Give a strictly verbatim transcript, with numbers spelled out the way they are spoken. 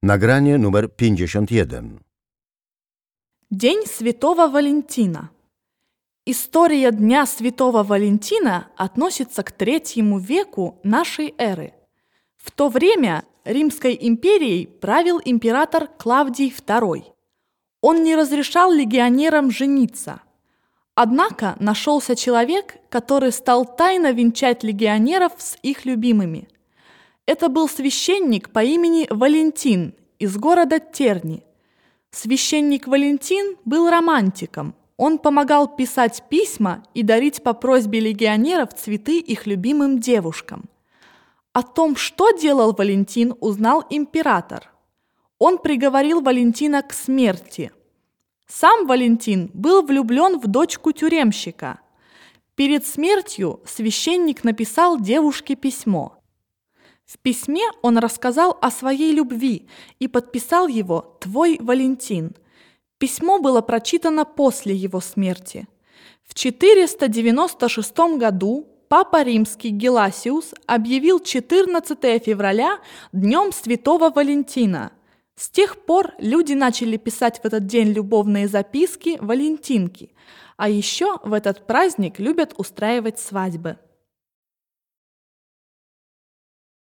Nagranie numer pięćdziesiąt jeden. День Святого Валентина. История Дня Святого Валентина относится к третьему веку нашей эры. В то время Римской империей правил император Клавдий второй. Он не разрешал легионерам жениться. Однако нашелся человек, который стал тайно венчать легионеров с их любимыми. Это был священник по имени Валентин из города Терни. Священник Валентин был романтиком. Он помогал писать письма и дарить по просьбе легионеров цветы их любимым девушкам. О том, что делал Валентин, узнал император. Он приговорил Валентина к смерти. Сам Валентин был влюблен в дочку тюремщика. Перед смертью священник написал девушке письмо. В письме он рассказал о своей любви и подписал его «Твой Валентин». Письмо было прочитано после его смерти. В четыреста девяносто шестом году Папа Римский Геласиус объявил четырнадцатое февраля Днем Святого Валентина. С тех пор люди начали писать в этот день любовные записки, валентинки, а еще в этот праздник любят устраивать свадьбы.